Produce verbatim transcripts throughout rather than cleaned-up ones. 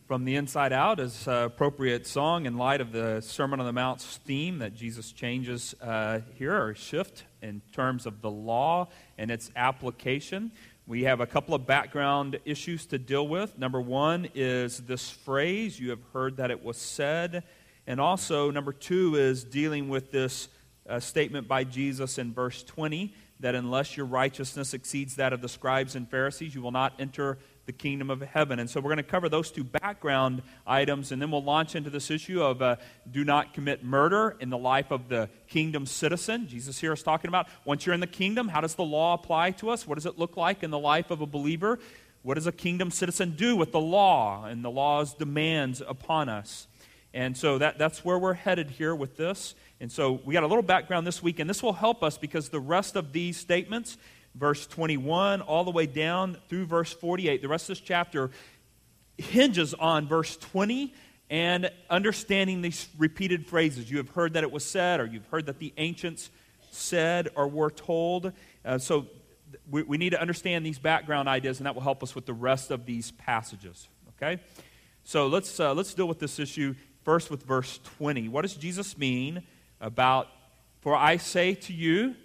From the Inside Out is an appropriate song in light of the Sermon on the Mount's theme that Jesus changes uh, here, or shift, in terms of the law and its application. We have a couple of background issues to deal with. Number one is this phrase, "You have heard that it was said." And also, number two is dealing with this uh, statement by Jesus in verse twenty, that unless your righteousness exceeds that of the scribes and Pharisees, you will not enter the kingdom of heaven. And so we're going to cover those two background items, and then we'll launch into this issue of uh, do not commit murder in the life of the kingdom citizen. Jesus here is talking about once you're in the kingdom, how does the law apply to us? What does it look like in the life of a believer? What does a kingdom citizen do with the law and the law's demands upon us? And so that, that's where we're headed here with this. And so we got a little background this week, and this will help us because the rest of these statements, verse twenty-one all the way down through verse forty-eight, the rest of this chapter hinges on verse twenty and understanding these repeated phrases. You have heard that it was said, or you've heard that the ancients said or were told. Uh, so we, we need to understand these background ideas, and that will help us with the rest of these passages. Okay? So let's uh, let's deal with this issue first with verse twenty. What does Jesus mean about, "For I say to you,"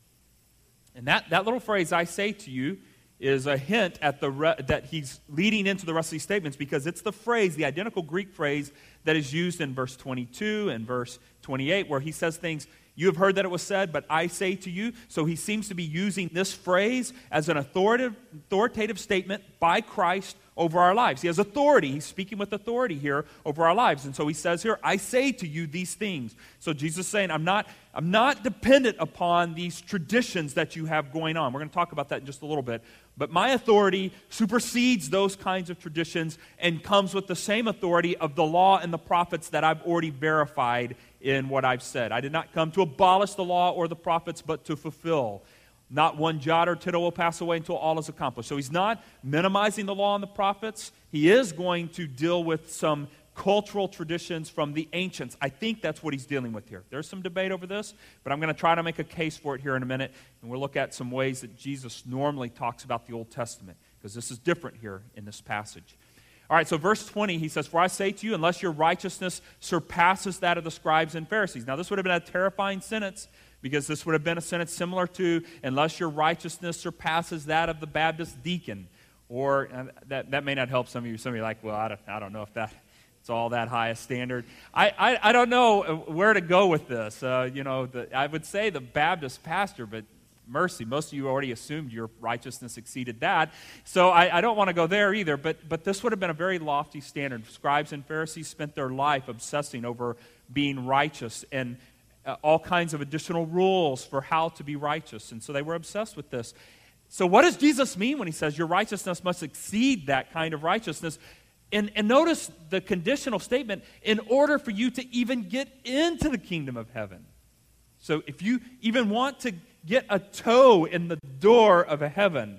and that, that little phrase, "I say to you," is a hint at the re- that he's leading into the rest of these statements, because it's the phrase, the identical Greek phrase that is used in verse twenty-two and verse twenty-eight, where he says things, "You have heard that it was said, but I say to you." So he seems to be using this phrase as an authoritative, authoritative statement by Christ over our lives. He has authority. He's speaking with authority here over our lives. And so he says here, "I say to you these things." So Jesus is saying, I'm not, I'm not dependent upon these traditions that you have going on. We're going to talk about that in just a little bit. But my authority supersedes those kinds of traditions and comes with the same authority of the law and the prophets that I've already verified in what I've said. I did not come to abolish the law or the prophets, but to fulfill. Not one jot or tittle will pass away until all is accomplished. So he's not minimizing the law and the prophets. He is going to deal with some cultural traditions from the ancients. I think that's what he's dealing with here. There's some debate over this, but I'm going to try to make a case for it here in a minute, and we'll look at some ways that Jesus normally talks about the Old Testament, because this is different here in this passage. All right, so verse twenty, he says, "For I say to you, unless your righteousness surpasses that of the scribes and Pharisees." Now, this would have been a terrifying sentence, because this would have been a sentence similar to, "Unless your righteousness surpasses that of the Baptist deacon." Or, uh, that, that may not help some of you. Some of you are like, well, I don't, I don't know if that it's all that high a standard. I, I, I don't know where to go with this. Uh, you know, the, I would say the Baptist pastor, but mercy, most of you already assumed your righteousness exceeded that. So I, I don't want to go there either, but, but this would have been a very lofty standard. Scribes and Pharisees spent their life obsessing over being righteous and uh, all kinds of additional rules for how to be righteous. And so they were obsessed with this. So what does Jesus mean when he says your righteousness must exceed that kind of righteousness? And, and notice the conditional statement, in order for you to even get into the kingdom of heaven. So if you even want to get a toe in the door of a heaven,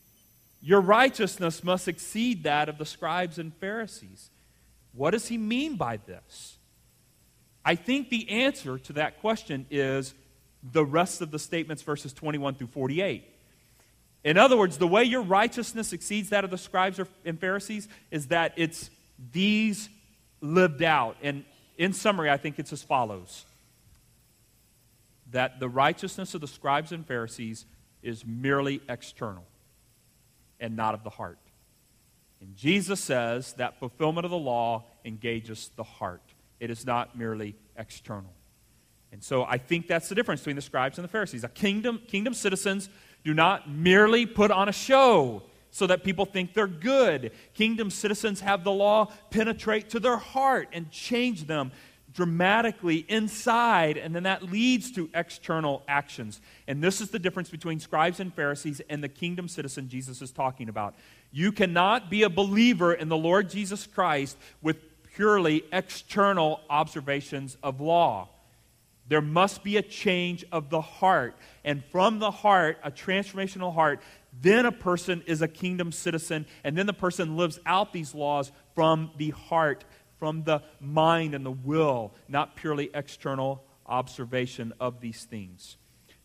your righteousness must exceed that of the scribes and Pharisees. What does he mean by this? I think the answer to that question is the rest of the statements, verses twenty-one through forty-eight. In other words, the way your righteousness exceeds that of the scribes and Pharisees is that it's these lived out. And in summary, I think it's as follows. That the righteousness of the scribes and Pharisees is merely external and not of the heart. And Jesus says that fulfillment of the law engages the heart. It is not merely external. And so I think that's the difference between the scribes and the Pharisees. A kingdom, kingdom citizens do not merely put on a show so that people think they're good. Kingdom citizens have the law penetrate to their heart and change them dramatically inside, and then that leads to external actions. And this is the difference between scribes and Pharisees and the kingdom citizen Jesus is talking about. You cannot be a believer in the Lord Jesus Christ with purely external observations of law. There must be a change of the heart. And from the heart, a transformational heart, then a person is a kingdom citizen, and then the person lives out these laws from the heart, from the mind and the will, not purely external observation of these things.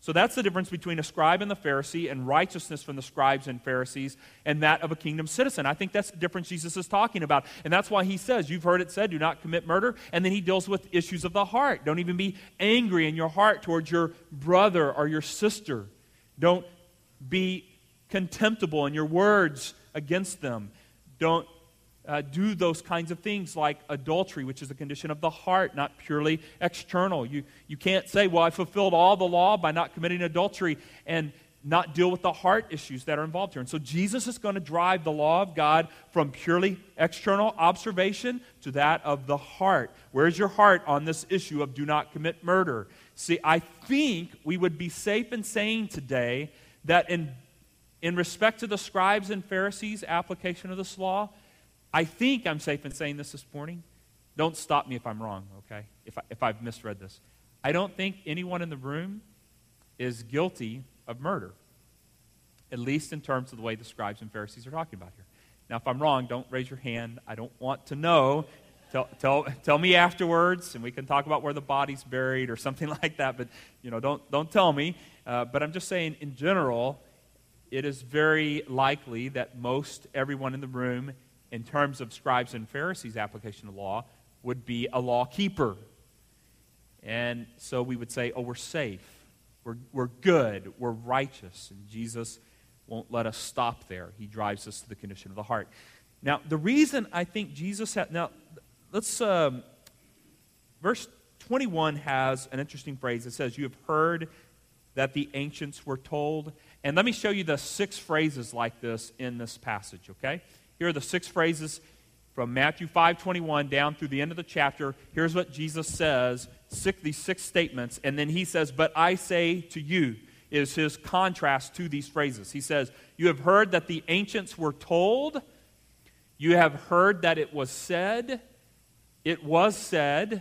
So that's the difference between a scribe and the Pharisee, and righteousness from the scribes and Pharisees, and that of a kingdom citizen. I think that's the difference Jesus is talking about. And that's why he says, you've heard it said, do not commit murder. And then he deals with issues of the heart. Don't even be angry in your heart towards your brother or your sister. Don't be contemptible in your words against them. Don't Uh, do those kinds of things like adultery, which is a condition of the heart, not purely external. You, you can't say, well, I fulfilled all the law by not committing adultery and not deal with the heart issues that are involved here. And so Jesus is going to drive the law of God from purely external observation to that of the heart. Where's your heart on this issue of do not commit murder? See, I think we would be safe in saying today that in, in respect to the scribes and Pharisees' application of this law, I think I'm safe in saying this this morning. Don't stop me if I'm wrong, okay? If, I, if I've misread this. I don't think anyone in the room is guilty of murder, at least in terms of the way the scribes and Pharisees are talking about here. Now, if I'm wrong, don't raise your hand. I don't want to know. Tell, tell, tell me afterwards, and we can talk about where the body's buried or something like that. But, you know, don't, don't tell me. Uh, but I'm just saying, in general, it is very likely that most everyone in the room, in terms of scribes and Pharisees' application of law, would be a law keeper. And so we would say, oh, we're safe. We're, we're good. We're righteous. And Jesus won't let us stop there. He drives us to the condition of the heart. Now, the reason I think Jesus had... Now, let's... Um, verse twenty-one has an interesting phrase. It says, you have heard that the ancients were told. And let me show you the six phrases like this in this passage, okay? Here are the six phrases from Matthew five twenty-one down through the end of the chapter. Here's what Jesus says, six, these six statements, and then he says, but I say to you, is his contrast to these phrases. He says, you have heard that the ancients were told, you have heard that it was said, it was said,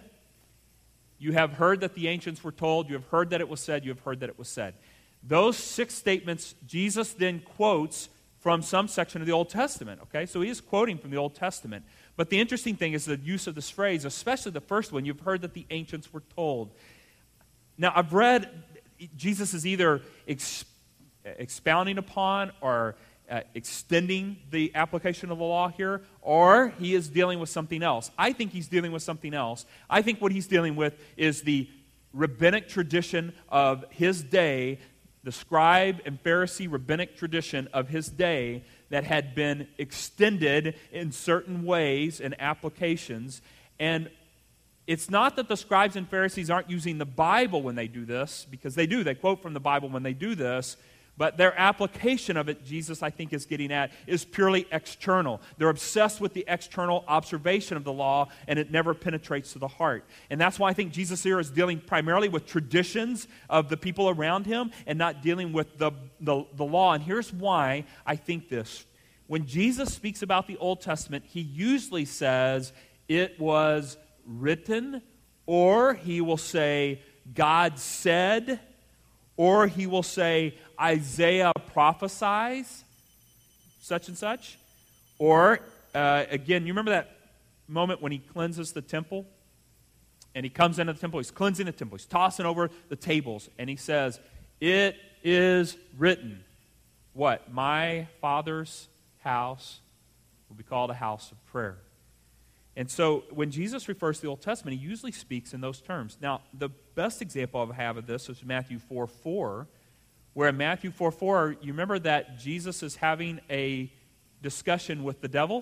you have heard that the ancients were told, you have heard that it was said, you have heard that it was said. Those six statements, Jesus then quotes from some section of the Old Testament, okay? So he is quoting from the Old Testament. But the interesting thing is the use of this phrase, especially the first one, you've heard that the ancients were told. Now, I've read Jesus is either ex- expounding upon or uh, extending the application of the law here, or he is dealing with something else. I think he's dealing with something else. I think what he's dealing with is the rabbinic tradition of his day, the scribe and Pharisee rabbinic tradition of his day that had been extended in certain ways and applications. And it's not that the scribes and Pharisees aren't using the Bible when they do this, because they do. They quote from the Bible when they do this. But their application of it, Jesus, I think, is getting at, is purely external. They're obsessed with the external observation of the law, and it never penetrates to the heart. And that's why I think Jesus here is dealing primarily with traditions of the people around him and not dealing with the, the, the law. And here's why I think this. When Jesus speaks about the Old Testament, he usually says it was written, or he will say, God said, or he will say, Isaiah prophesies, such and such. Or, uh, again, you remember that moment when he cleanses the temple? And he comes into the temple, he's cleansing the temple, he's tossing over the tables, and he says, it is written, what? My Father's house will be called a house of prayer. And so when Jesus refers to the Old Testament, he usually speaks in those terms. Now, the best example I have of this is Matthew four four, where in Matthew four four, you remember that Jesus is having a discussion with the devil.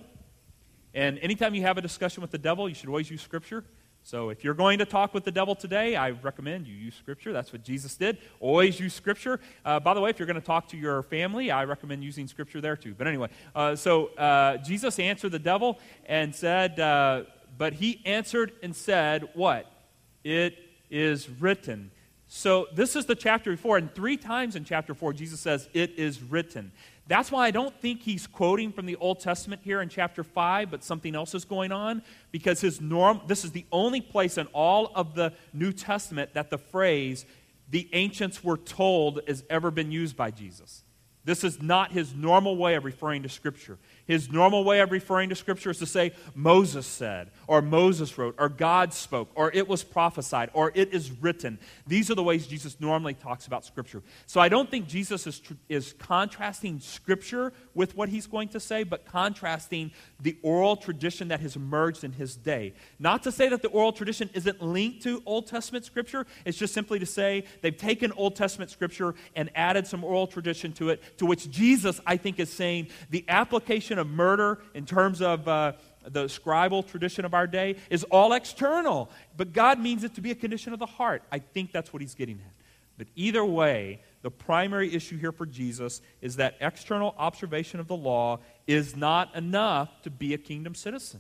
And anytime you have a discussion with the devil, you should always use Scripture. So if you're going to talk with the devil today, I recommend you use Scripture. That's what Jesus did. Always use Scripture. Uh, by the way, if you're going to talk to your family, I recommend using Scripture there too. But anyway, uh, so uh, Jesus answered the devil and said, uh, but he answered and said, what? It is written. So this is the chapter before, and three times in chapter four, Jesus says, it is written. That's why I don't think he's quoting from the Old Testament here in chapter five, but something else is going on, because his norm, this is the only place in all of the New Testament that the phrase, the ancients were told, has ever been used by Jesus. This is not his normal way of referring to Scripture. His normal way of referring to Scripture is to say, Moses said, or Moses wrote, or God spoke, or it was prophesied, or it is written. These are the ways Jesus normally talks about Scripture. So I don't think Jesus is, tr- is contrasting Scripture with what he's going to say, but contrasting the oral tradition that has emerged in his day. Not to say that the oral tradition isn't linked to Old Testament Scripture. It's just simply to say they've taken Old Testament Scripture and added some oral tradition to it, to which Jesus, I think, is saying the application of murder in terms of uh, the scribal tradition of our day is all external, but God means it to be a condition of the heart. I think that's what he's getting at. But either way, the primary issue here for Jesus is that external observation of the law is not enough to be a kingdom citizen.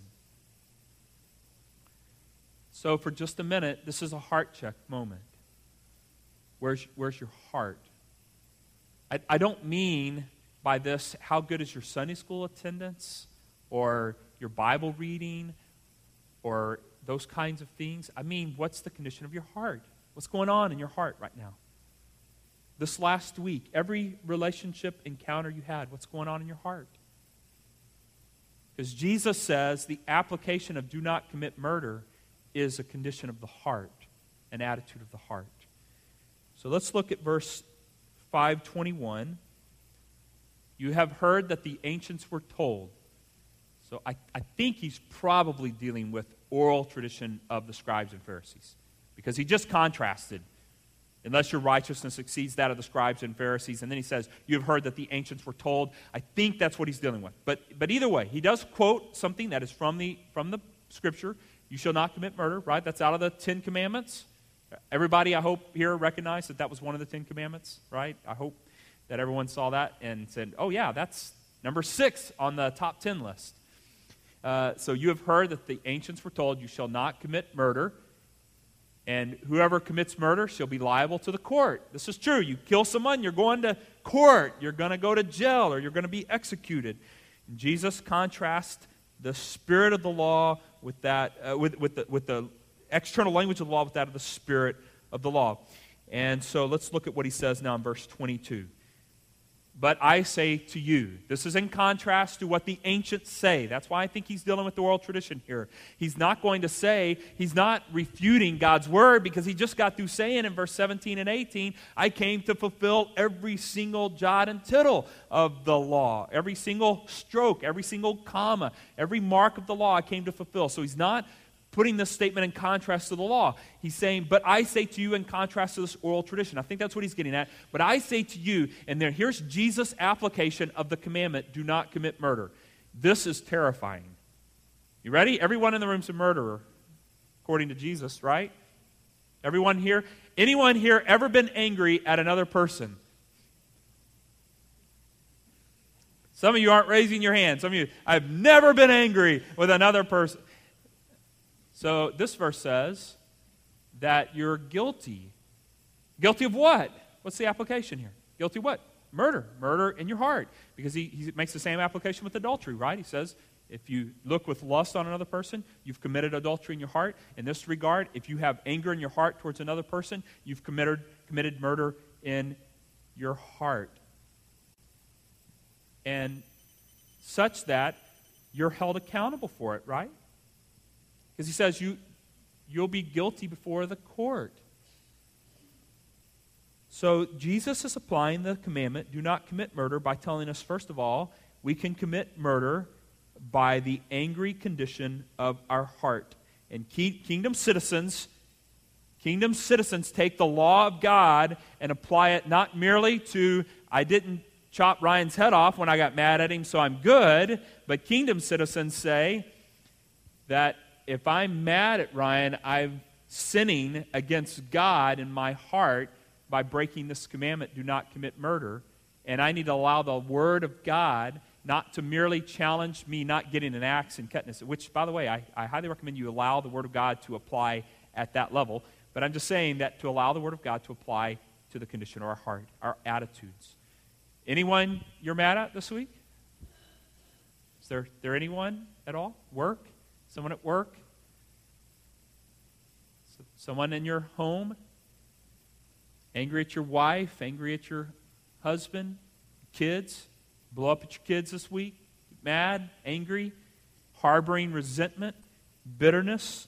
So for just a minute, this is a heart check moment. Where's, where's your heart? I, I don't mean by this, how good is your Sunday school attendance or your Bible reading or those kinds of things. I mean, what's the condition of your heart? What's going on in your heart right now? This last week, every relationship encounter you had, what's going on in your heart? Because Jesus says the application of do not commit murder is a condition of the heart, an attitude of the heart. So let's look at verse five twenty-one. You have heard that the ancients were told. So I, I think he's probably dealing with oral tradition of the scribes and Pharisees. Because he just contrasted, unless your righteousness exceeds that of the scribes and Pharisees. And then he says, you have heard that the ancients were told. I think that's what he's dealing with. But but either way, he does quote something that is from the from the Scripture. You shall not commit murder, right? That's out of the Ten Commandments. Everybody, I hope, here recognized that that was one of the Ten Commandments, right? I hope that everyone saw that and said, oh yeah, that's number six on the top ten list. Uh, so you have heard that the ancients were told, you shall not commit murder, and whoever commits murder shall be liable to the court. This is true. You kill someone, you're going to court. You're going to go to jail, or you're going to be executed. And Jesus contrasts the spirit of the law with that, uh, with, with, the, with the external language of the law with that of the spirit of the law. And so let's look at what he says now in verse twenty-two. But I say to you, this is in contrast to what the ancients say. That's why I think he's dealing with the oral tradition here. He's not going to say, he's not refuting God's word, because he just got through saying in verse seventeen and eighteen, I came to fulfill every single jot and tittle of the law. Every single stroke, every single comma, every mark of the law I came to fulfill. So he's not putting this statement in contrast to the law. He's saying, but I say to you in contrast to this oral tradition. I think that's what he's getting at. But I say to you, and then here's Jesus' application of the commandment, do not commit murder. This is terrifying. You ready? Everyone in the room's a murderer, according to Jesus, right? Everyone here? Anyone here ever been angry at another person? Some of you aren't raising your hand. Some of you, I've never been angry with another person. So this verse says that you're guilty. Guilty of what? What's the application here? Guilty of what? Murder. Murder in your heart. Because he, he makes the same application with adultery, right? He says, if you look with lust on another person, you've committed adultery in your heart. In this regard, if you have anger in your heart towards another person, you've committed, committed murder in your heart. And such that you're held accountable for it, right? Because he says you, you'll be guilty before the court. So Jesus is applying the commandment, do not commit murder, by telling us, first of all, we can commit murder by the angry condition of our heart. And kingdom citizens, kingdom citizens take the law of God and apply it not merely to, I didn't chop Ryan's head off when I got mad at him, so I'm good, but kingdom citizens say that if I'm mad at Ryan, I'm sinning against God in my heart by breaking this commandment, do not commit murder. And I need to allow the Word of God not to merely challenge me not getting an axe and cutting this, which, by the way, I, I highly recommend you allow the Word of God to apply at that level. But I'm just saying that to allow the Word of God to apply to the condition of our heart, our attitudes. Anyone you're mad at this week? Is there, there anyone at all? Work? Someone at work? Someone in your home? Angry at your wife? Angry at your husband? Kids? Blow up at your kids this week? mad, angry, harboring resentment, bitterness,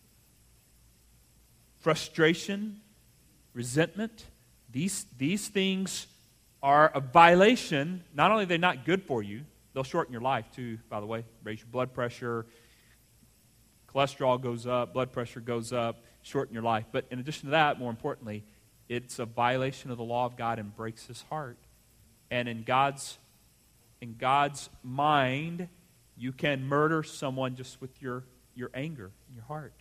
frustration, resentment, these, these things are a violation. Not only are they not good for you, they'll shorten your life too, by the way. Raise your blood pressure, cholesterol goes up, blood pressure goes up, shorten your life. But in addition to that, more importantly, it's a violation of the law of God and breaks his heart. And in God's, in God's mind, you can murder someone just with your, your anger in your heart.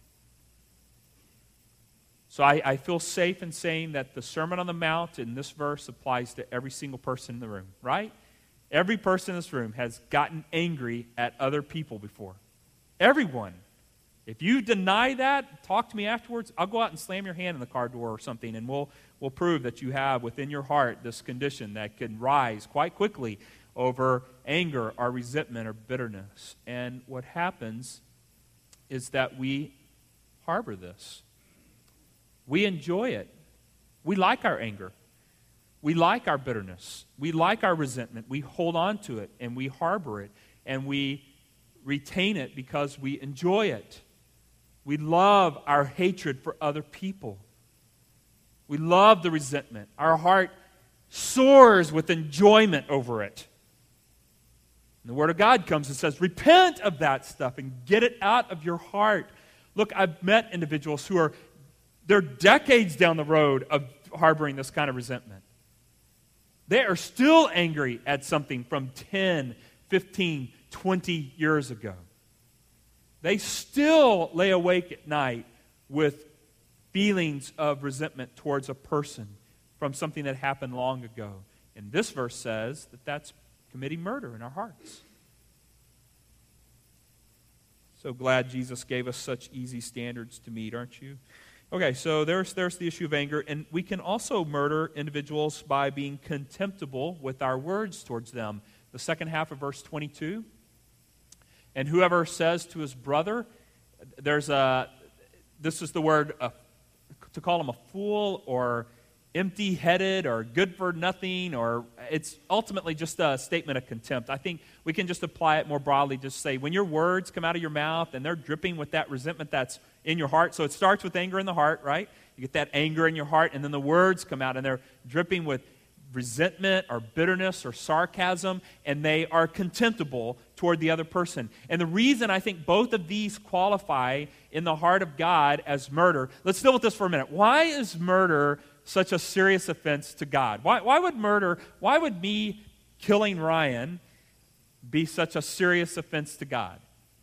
So I, I feel safe in saying that the Sermon on the Mount in this verse applies to every single person in the room, right? Every person in this room has gotten angry at other people before. Everyone. If you deny that, talk to me afterwards. I'll go out and slam your hand in the car door or something, and we'll, we'll prove that you have within your heart this condition that can rise quite quickly over anger or resentment or bitterness. And what happens is that we harbor this. We enjoy it. We like our anger. We like our bitterness. We like our resentment. We hold on to it and we harbor it and we retain it because we enjoy it. We love our hatred for other people. We love the resentment. Our heart soars with enjoyment over it. And the Word of God comes and says, repent of that stuff and get it out of your heart. Look, I've met individuals who are They're decades down the road of harboring this kind of resentment. They are still angry at something from ten, fifteen, twenty years ago. They still lay awake at night with feelings of resentment towards a person from something that happened long ago. And this verse says that that's committing murder in our hearts. So glad Jesus gave us such easy standards to meet, aren't you? Okay, so there's, there's the issue of anger. And we can also murder individuals by being contemptible with our words towards them. The second half of verse twenty-two. And whoever says to his brother, there's a, this is the word, uh, to call him a fool or empty-headed or good for nothing, or it's ultimately just a statement of contempt. I think we can just apply it more broadly, just say, when your words come out of your mouth and they're dripping with that resentment that's in your heart, so it starts with anger in the heart, right? You get that anger in your heart, and then the words come out and they're dripping with resentment or bitterness or sarcasm, and they are contemptible toward the other person. And the reason I think both of these qualify in the heart of God as murder, let's deal with this for a minute. Why is murder such a serious offense to God? Why, why would murder, why would me killing Ryan be such a serious offense to God?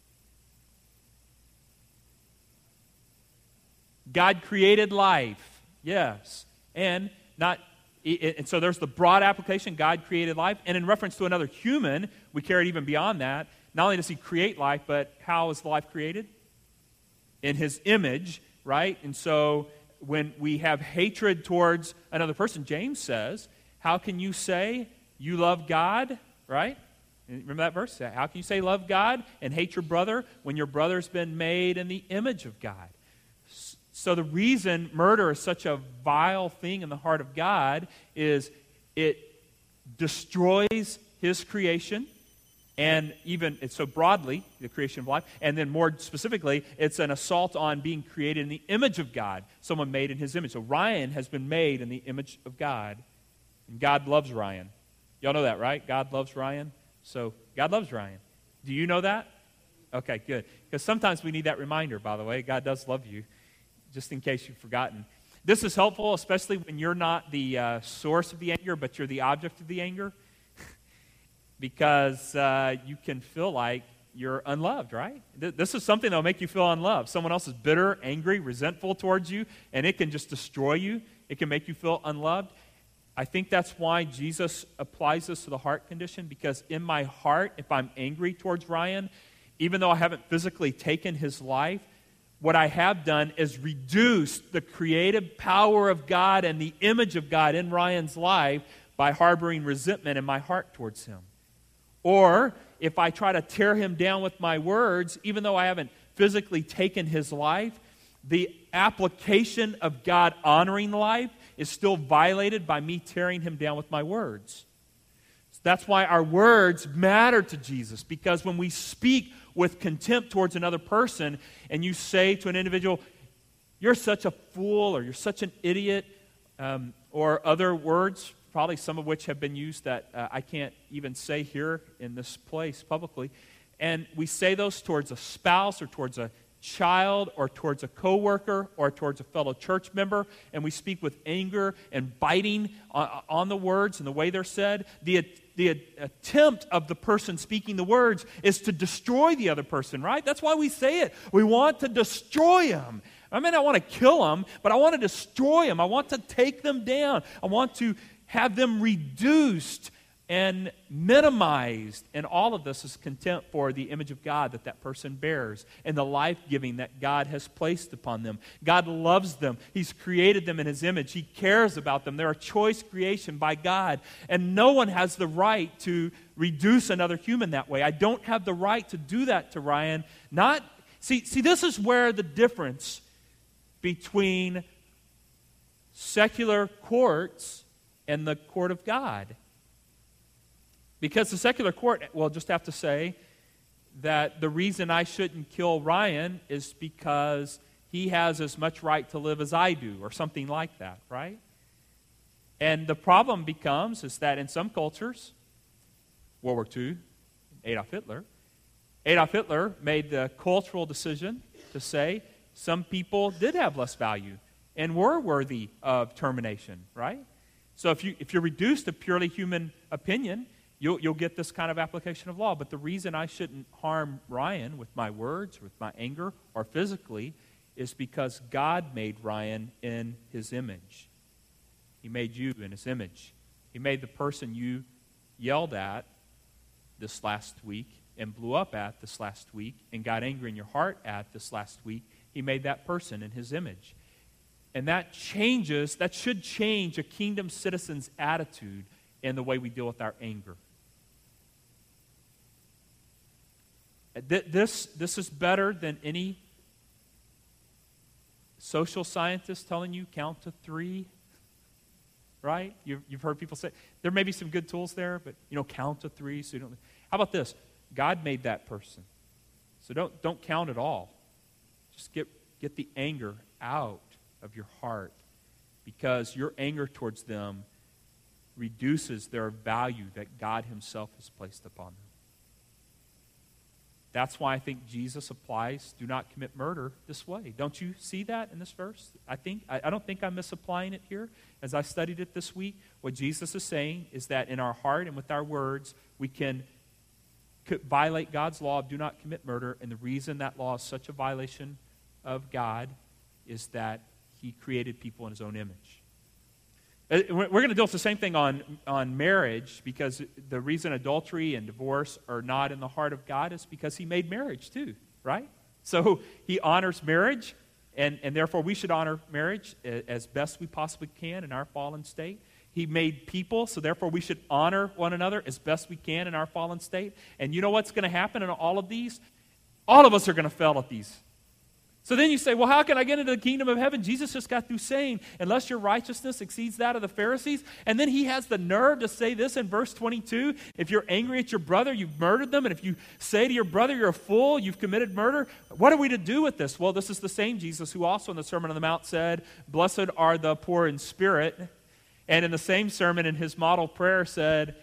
God created life, yes, and not And so there's the broad application, God created life. And in reference to another human, we carry it even beyond that. Not only does he create life, but how is the life created? In his image, right? And so when we have hatred towards another person, James says, how can you say you love God, right? Remember that verse? How can you say love God and hate your brother when your brother's been made in the image of God? So the reason murder is such a vile thing in the heart of God is it destroys his creation, and even, it's so broadly, the creation of life, and then more specifically, it's an assault on being created in the image of God, someone made in his image. So Ryan has been made in the image of God, and God loves Ryan. Y'all know that, right? God loves Ryan. So God loves Ryan. Do you know that? Okay, good. Because sometimes we need that reminder, by the way. God does love you, just in case you've forgotten. This is helpful, especially when you're not the uh, source of the anger, but you're the object of the anger, because uh, you can feel like you're unloved, right? Th- this is something that will make you feel unloved. Someone else is bitter, angry, resentful towards you, and it can just destroy you. It can make you feel unloved. I think that's why Jesus applies this to the heart condition, because in my heart, if I'm angry towards Ryan, even though I haven't physically taken his life, what I have done is reduced the creative power of God and the image of God in Ryan's life by harboring resentment in my heart towards him. Or if I try to tear him down with my words, even though I haven't physically taken his life, the application of God honoring life is still violated by me tearing him down with my words. That's why our words matter to Jesus, because when we speak with contempt towards another person and you say to an individual, you're such a fool, or you're such an idiot, um, or other words, probably some of which have been used that uh, I can't even say here in this place publicly, and we say those towards a spouse or towards a child or towards a coworker or towards a fellow church member, and we speak with anger and biting on, on the words and the way they're said, the, the attempt of the person speaking the words is to destroy the other person, right? That's why we say it. We want to destroy them. I mean, I want to kill them, but I want to destroy them. I want to take them down. I want to have them reduced and minimized. And all of this is contempt for the image of God that that person bears and the life-giving that God has placed upon them. God loves them. He's created them in His image. He cares about them. They're a choice creation by God. And no one has the right to reduce another human that way. I don't have the right to do that to Ryan. Not, see, see, this is where the difference between secular courts and the court of God. Because the secular court will just have to say that the reason I shouldn't kill Ryan is because he has as much right to live as I do, or something like that, right? And the problem becomes is that in some cultures, World War Two, Adolf Hitler, Adolf Hitler made the cultural decision to say some people did have less value and were worthy of termination, right? So if you if you're reduced to purely human opinion, You'll, you'll get this kind of application of law. But the reason I shouldn't harm Ryan with my words, with my anger, or physically, is because God made Ryan in His image. He made you in His image. He made the person you yelled at this last week and blew up at this last week and got angry in your heart at this last week. He made that person in His image. And that changes, that should change a kingdom citizen's attitude in the way we deal with our anger. This, this is better than any social scientist telling you count to three, right? You've, you've heard people say, there may be some good tools there, but, you know, count to three so you don't... How about this? God made that person. So don't, don't count at all. Just get, get the anger out of your heart, because your anger towards them reduces their value that God Himself has placed upon them. That's why I think Jesus applies do not commit murder this way. Don't you see that in this verse? I think I, I don't think I'm misapplying it here. As I studied it this week, what Jesus is saying is that in our heart and with our words, we can violate God's law of do not commit murder, and the reason that law is such a violation of God is that He created people in His own image. We're going to deal with the same thing on, on marriage, because the reason adultery and divorce are not in the heart of God is because He made marriage too, right? So He honors marriage, and, and therefore we should honor marriage as best we possibly can in our fallen state. He made people, so therefore we should honor one another as best we can in our fallen state. And you know what's going to happen in all of these? All of us are going to fail at these. So then you say, well, how can I get into the kingdom of heaven? Jesus just got through saying, unless your righteousness exceeds that of the Pharisees. And then He has the nerve to say this in verse twenty-two. If you're angry at your brother, you've murdered them. And if you say to your brother, you're a fool, you've committed murder. What are we to do with this? Well, this is the same Jesus who also in the Sermon on the Mount said, blessed are the poor in spirit. And in the same sermon, in His model prayer, said,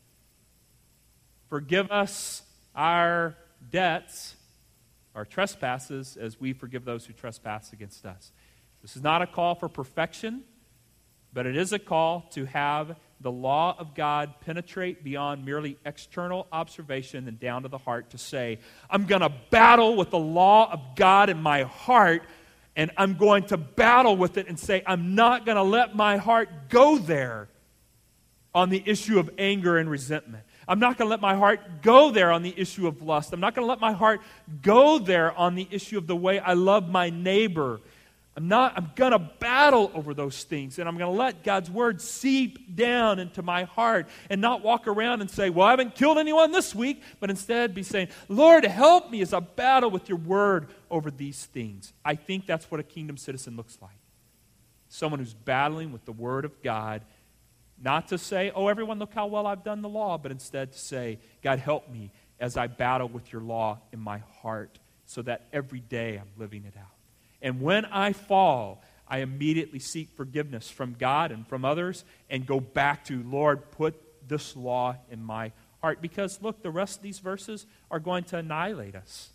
forgive us our debts, our trespasses, as we forgive those who trespass against us. This is not a call for perfection, but it is a call to have the law of God penetrate beyond merely external observation and down to the heart, to say, I'm going to battle with the law of God in my heart, and I'm going to battle with it and say, I'm not going to let my heart go there on the issue of anger and resentment. I'm not going to let my heart go there on the issue of lust. I'm not going to let my heart go there on the issue of the way I love my neighbor. I'm not, I'm going to battle over those things, and I'm going to let God's word seep down into my heart and not walk around and say, well, I haven't killed anyone this week, but instead be saying, Lord, help me as I battle with your word over these things. I think that's what a kingdom citizen looks like. Someone who's battling with the word of God Not to say, oh, everyone, look how well I've done the law, but instead to say, God, help me as I battle with your law in my heart so that every day I'm living it out. And when I fall, I immediately seek forgiveness from God and from others and go back to, Lord, put this law in my heart. Because, look, the rest of these verses are going to annihilate us.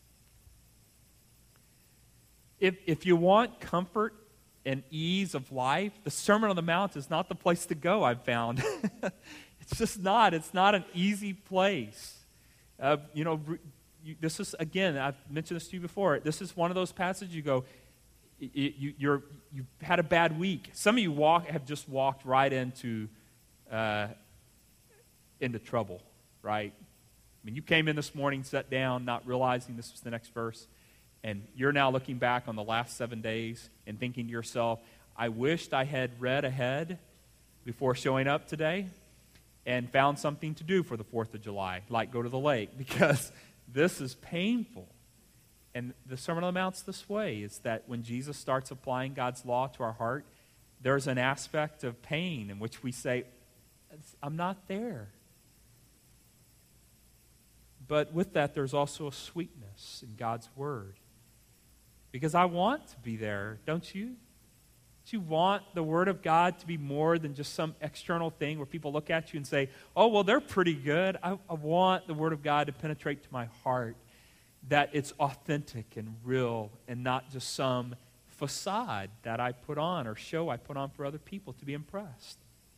If, if you want comfort and ease of life, the Sermon on the Mount is not the place to go, I've found. It's just not. It's not an easy place. Uh, you know, you, this is, again, I've mentioned this to you before. This is one of those passages you go, you, you, you're, you've had a bad week. Some of you walk, have just walked right into, uh, into trouble, right? I mean, you came in this morning, sat down, not realizing this was the next verse. And you're now looking back on the last seven days and thinking to yourself, I wished I had read ahead before showing up today and found something to do for the fourth of July, like go to the lake, because this is painful. And the Sermon on the Mount's this way, is that when Jesus starts applying God's law to our heart, there's an aspect of pain in which we say, I'm not there. But with that, there's also a sweetness in God's Word. Because I want to be there, don't you? Don't you want the Word of God to be more than just some external thing where people look at you and say, oh, well, they're pretty good. I, I want the Word of God to penetrate to my heart, that it's authentic and real and not just some facade that I put on or show I put on for other people to be impressed.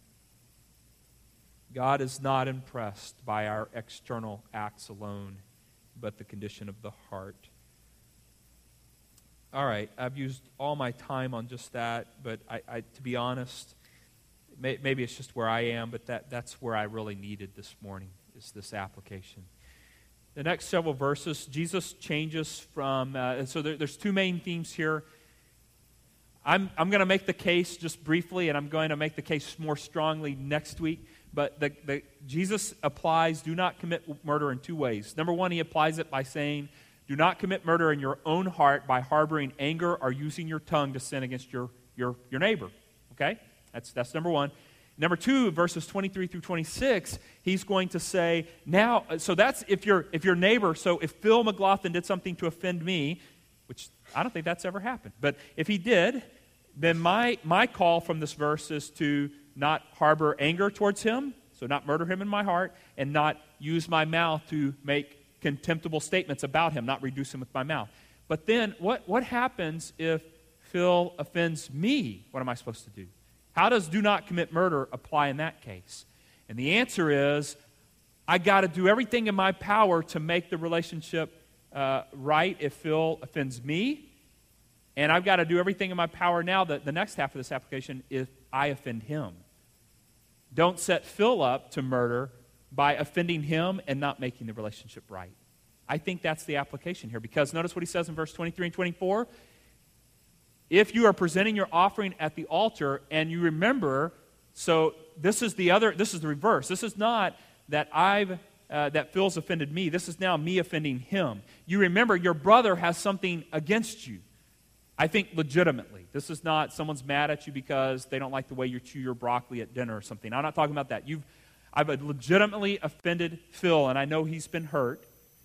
God is not impressed by our external acts alone, but the condition of the heart. All right, I've used all my time on just that, but I, I, to be honest, may, maybe it's just where I am, but that, that's where I really needed this morning, is this application. The next several verses, Jesus changes from, uh, and so there, there's two main themes here. I'm, I'm going to make the case just briefly, and I'm going to make the case more strongly next week, but the, the, Jesus applies do not commit murder in two ways. Number one, he applies it by saying, do not commit murder in your own heart by harboring anger or using your tongue to sin against your, your, your neighbor. Okay? That's, that's number one. Number two, verses twenty-three through twenty-six, he's going to say, now, so that's if your if your neighbor, so if Phil McLaughlin did something to offend me, which I don't think that's ever happened, but if he did, then my, my call from this verse is to not harbor anger towards him, so not murder him in my heart, and not use my mouth to make contemptible statements about him, not reduce him with my mouth. But then, what, what happens if Phil offends me? What am I supposed to do? How does do not commit murder apply in that case? And the answer is, I got to do everything in my power to make the relationship uh, right if Phil offends me. And I've got to do everything in my power now, that the next half of this application, if I offend him. Don't set Phil up to murder by offending him and not making the relationship right. I think that's the application here, because notice what he says in verse twenty-three and twenty-four. If you are presenting your offering at the altar and you remember, so this is the other, this is the reverse. This is not that I've, uh, that Phil's offended me. This is now me offending him. You remember your brother has something against you. I think legitimately. This is not someone's mad at you because they don't like the way you chew your broccoli at dinner or something. I'm not talking about that. You've I've legitimately offended Phil, and I know he's been hurt.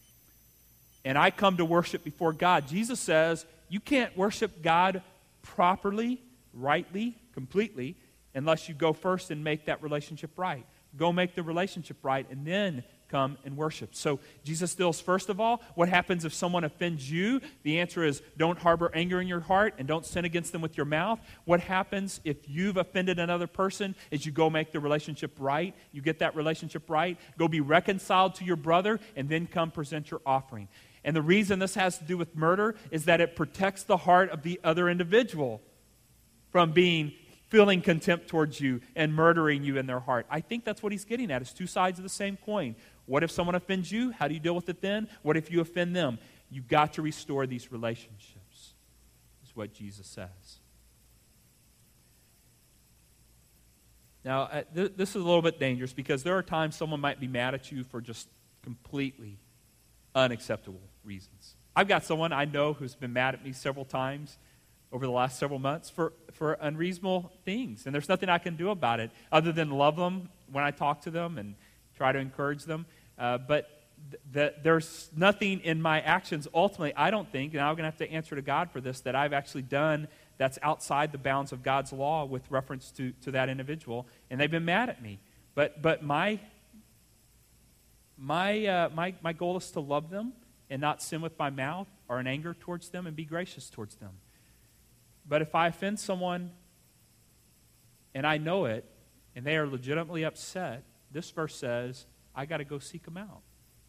And I come to worship before God. Jesus says you can't worship God properly, rightly, completely, unless you go first and make that relationship right. Go make the relationship right, and then come and worship. So Jesus deals, first of all, what happens if someone offends you? The answer is don't harbor anger in your heart and don't sin against them with your mouth. What happens if you've offended another person is you go make the relationship right. You get that relationship right. Go be reconciled to your brother and then come present your offering. And the reason this has to do with murder is that it protects the heart of the other individual from being feeling contempt towards you and murdering you in their heart. I think that's what he's getting at. It's two sides of the same coin. What if someone offends you? How do you deal with it then? What if you offend them? You've got to restore these relationships, is what Jesus says. Now, uh, th- this is a little bit dangerous because there are times someone might be mad at you for just completely unacceptable reasons. I've got someone I know who's been mad at me several times over the last several months for, for unreasonable things. And there's nothing I can do about it other than love them when I talk to them and try to encourage them. Uh, but th- th- there's nothing in my actions, ultimately, I don't think, and I'm going to have to answer to God for this, that I've actually done that's outside the bounds of God's law with reference to, to that individual. And they've been mad at me. But but my my uh, my my goal is to love them and not sin with my mouth or in anger towards them and be gracious towards them. But if I offend someone and I know it and they are legitimately upset, this verse says, I got to go seek them out.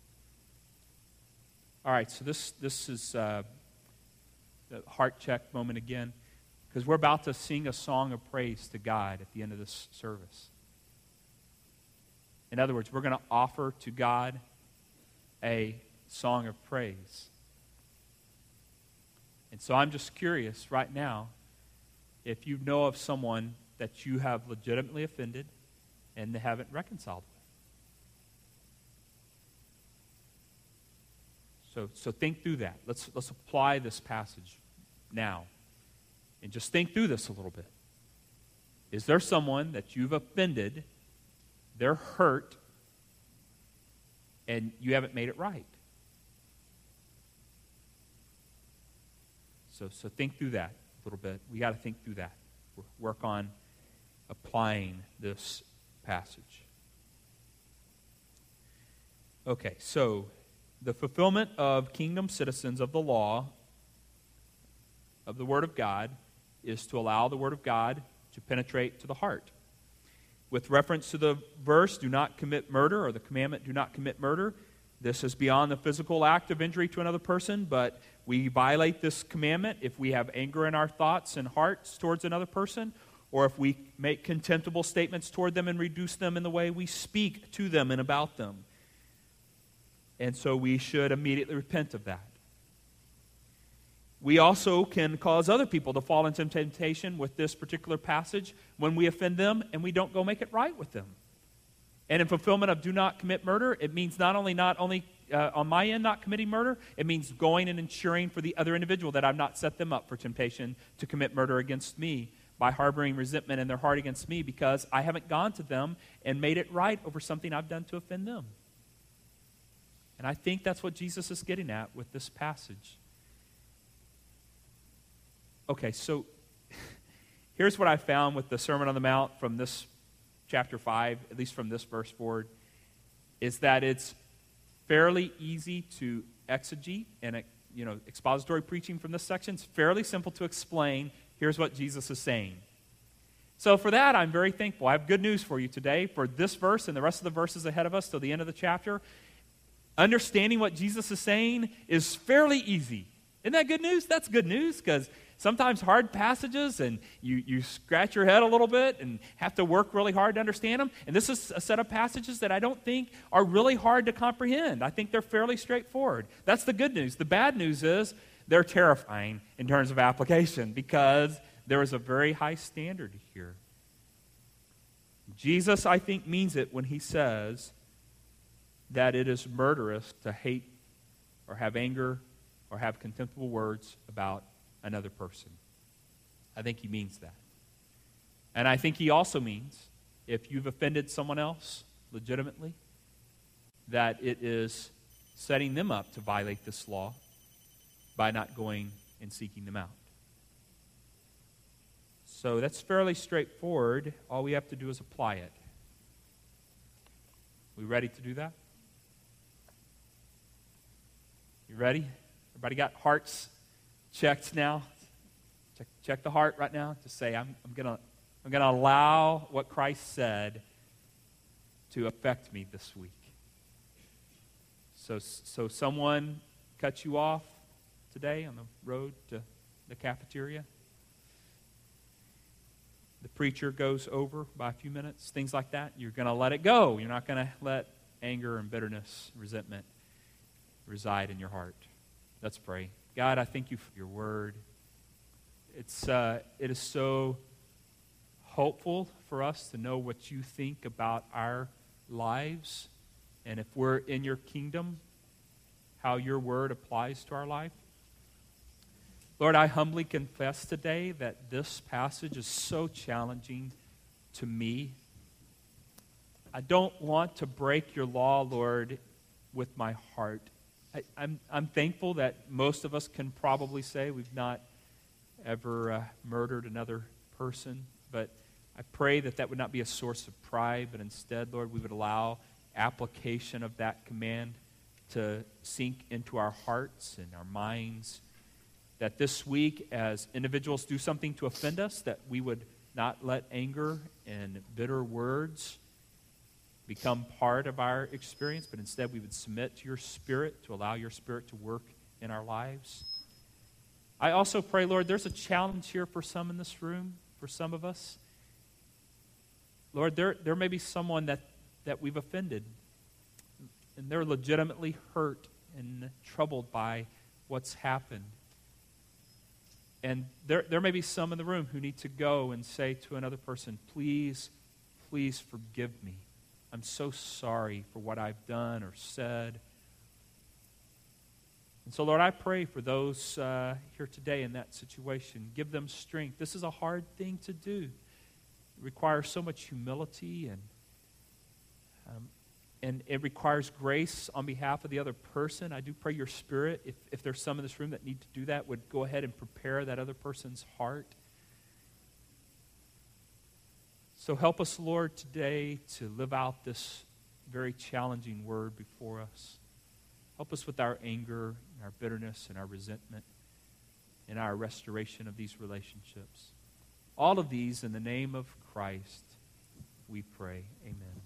All right, so this, this is uh, the heart check moment again, because we're about to sing a song of praise to God at the end of this service. In other words, we're going to offer to God a song of praise. And so I'm just curious right now if you know of someone that you have legitimately offended and they haven't reconciled with. So, so think through that. Let's, let's apply this passage now. And just think through this a little bit. Is there someone that you've offended, they're hurt, and you haven't made it right? So, so think through that a little bit. We got to think through that. Work on applying this passage. Okay, so the fulfillment of kingdom citizens of the law of the Word of God is to allow the Word of God to penetrate to the heart. With reference to the verse, do not commit murder, or the commandment, do not commit murder, this is beyond the physical act of injury to another person, but we violate this commandment if we have anger in our thoughts and hearts towards another person, or if we make contemptible statements toward them and reduce them in the way we speak to them and about them. And so we should immediately repent of that. We also can cause other people to fall into temptation with this particular passage when we offend them and we don't go make it right with them. And in fulfillment of do not commit murder, it means not only not only uh, on my end not committing murder, it means going and ensuring for the other individual that I've not set them up for temptation to commit murder against me by harboring resentment in their heart against me because I haven't gone to them and made it right over something I've done to offend them. And I think that's what Jesus is getting at with this passage. Okay, so here's what I found with the Sermon on the Mount from this chapter five, at least from this verse forward, is that it's fairly easy to exegete and, you know, expository preaching from this section. It's fairly simple to explain. Here's what Jesus is saying. So for that, I'm very thankful. I have good news for you today. For this verse and the rest of the verses ahead of us till the end of the chapter, understanding what Jesus is saying is fairly easy. Isn't that good news? That's good news, because sometimes hard passages and you, you scratch your head a little bit and have to work really hard to understand them. And this is a set of passages that I don't think are really hard to comprehend. I think they're fairly straightforward. That's the good news. The bad news is they're terrifying in terms of application because there is a very high standard here. Jesus, I think, means it when he says that it is murderous to hate or have anger or have contemptible words about another person. I think he means that. And I think he also means if you've offended someone else legitimately, that it is setting them up to violate this law by not going and seeking them out. So that's fairly straightforward. All we have to do is apply it. We ready to do that? You ready? Everybody got hearts checked now? Check, check the heart right now. Just say, I'm, I'm going to I'm gonna allow what Christ said to affect me this week. So, so someone cut you off today on the road to the cafeteria. The preacher goes over by a few minutes, things like that. You're going to let it go. You're not going to let anger and bitterness, resentment reside in your heart. Let's pray. God, I thank you for your word. It's uh, it is so hopeful for us to know what you think about our lives, and if we're in your kingdom, how your word applies to our life. Lord, I humbly confess today that this passage is so challenging to me. I don't want to break your law, Lord, with my heart. I, I'm, I'm thankful that most of us can probably say we've not ever uh, murdered another person, but I pray that that would not be a source of pride, but instead, Lord, we would allow application of that command to sink into our hearts and our minds, that this week, as individuals do something to offend us, that we would not let anger and bitter words become part of our experience, but instead we would submit to your Spirit, to allow your Spirit to work in our lives. I also pray, Lord, there's a challenge here for some in this room, for some of us. Lord, there, there may be someone that, that we've offended, and they're legitimately hurt and troubled by what's happened. And there, there may be some in the room who need to go and say to another person, please, please forgive me. I'm so sorry for what I've done or said. And so, Lord, I pray for those uh, here today in that situation. Give them strength. This is a hard thing to do. It requires so much humility, and um, and it requires grace on behalf of the other person. I do pray your Spirit, if, if there's some in this room that need to do that, would go ahead and prepare that other person's heart. So help us, Lord, today to live out this very challenging word before us. Help us with our anger, and our bitterness, and our resentment, and our restoration of these relationships. All of these in the name of Christ, we pray. Amen.